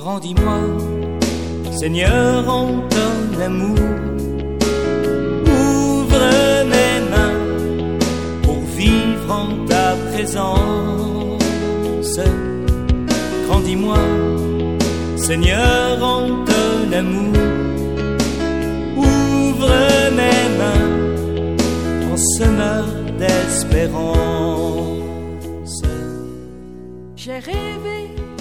grandis-moi, Seigneur, en ton amour. Ouvre mes mains pour vivre en ta présence. Grandis-moi, Seigneur, en ton amour. Ouvre mes mains en semeur d'espérance. J'ai rêvé